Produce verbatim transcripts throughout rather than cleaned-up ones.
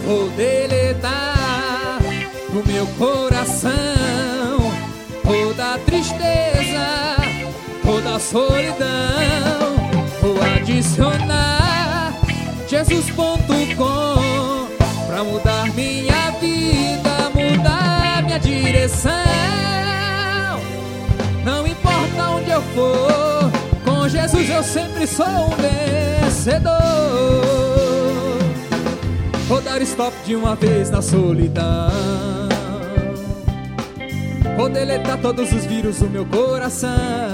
Vou deletar do meu coração toda a tristeza, toda a solidão. Vou adicionar Jesus ponto com pra mudar minha vida, mudar minha direção. Não importa onde eu for, com Jesus eu sempre sou um vencedor. Vou dar stop de uma vez na solidão. Vou deletar todos os vírus do meu coração.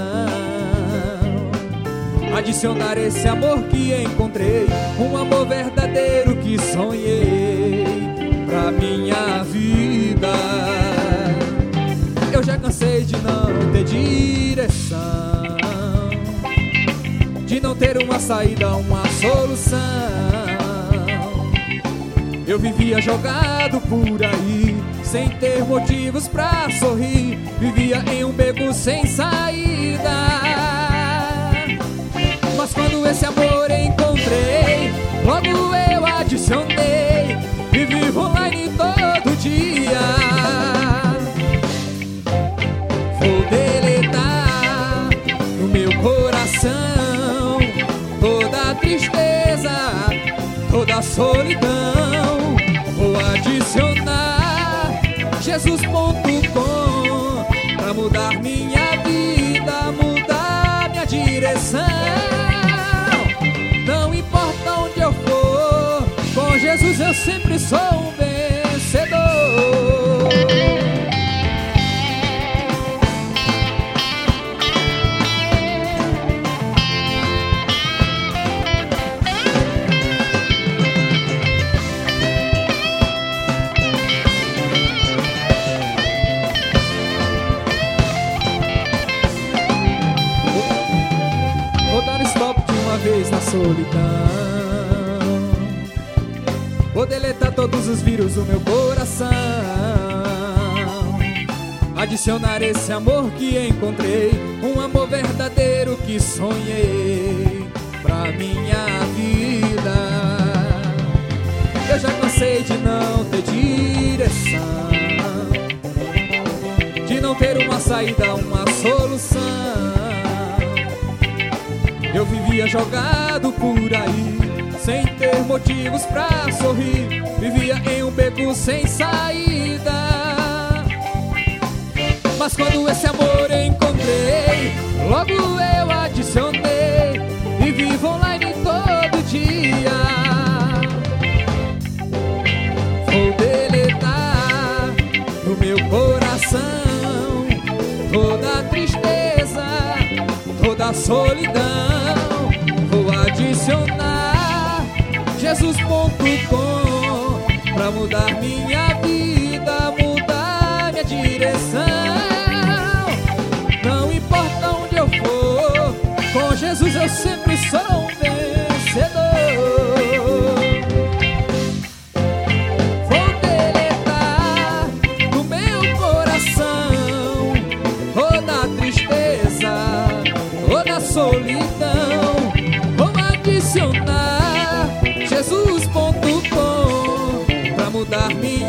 Adicionar esse amor que encontrei, um amor verdadeiro que sonhei pra minha vida. Eu já cansei de não ter direção, de não ter uma saída, uma solução. Eu vivia jogado por aí, sem ter motivos pra sorrir. Vivia em um beco sem saída. Mas quando esse amor encontrei, logo eu adicionei e vivo online todo dia. Vou deletar no meu coração toda a tristeza, toda a solidão. Vou adicionar Jesus ponto com pra mudar minha vida, mudar minha direção. Não importa onde eu for, com Jesus eu sempre sou um vencedor. Vez na solidão, vou deletar todos os vírus do meu coração. Adicionar esse amor que encontrei, um amor verdadeiro que sonhei pra minha vida. Eu já cansei de não ter direção, de não ter uma saída, uma solução. Eu vivia jogado por aí, sem ter motivos pra sorrir. Vivia em um beco sem saída. Mas quando esse amor encontrei, logo eu adicionei e vivo online todo dia. Vou deletar no meu coração toda a tristeza, toda a solidão. Vou adicionar Jesus ponto com pra mudar minha vida, mudar minha direção. Não importa onde eu for, com Jesus eu sempre sou um vencedor. Vou deletar do meu coração toda a tristeza, toda a solidão. Vou adicionar Jesus ponto com pra mudar minha